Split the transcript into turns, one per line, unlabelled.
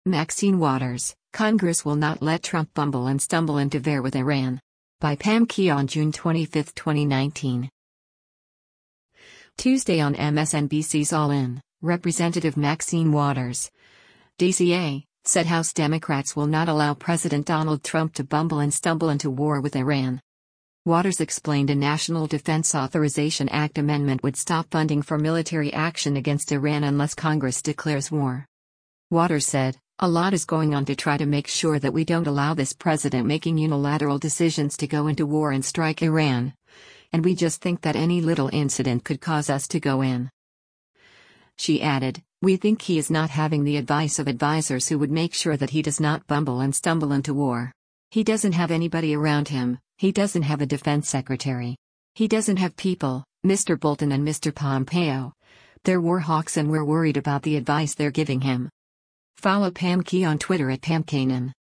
Maxine Waters, Congress will not let Trump bumble and stumble into war with Iran. By Pam Key on June 25, 2019. Tuesday on MSNBC's All In, Representative Maxine Waters, DCA, said House Democrats will not allow President Donald Trump to bumble and stumble into war with Iran. Waters explained a National Defense Authorization Act amendment would stop funding for military action against Iran unless Congress declares war. Waters said, "A lot is going on to try to make sure that we don't allow this president making unilateral decisions to go into war and strike Iran. And we just think that any little incident could cause us to go in." She added, "We think he is not having the advice of advisors who would make sure that he does not bumble and stumble into war. He doesn't have anybody around him, he doesn't have a defense secretary. He doesn't have people, Mr. Bolton and Mr. Pompeo. They're war hawks and we're worried about the advice they're giving him." Follow Pam Key on Twitter at PamKanan.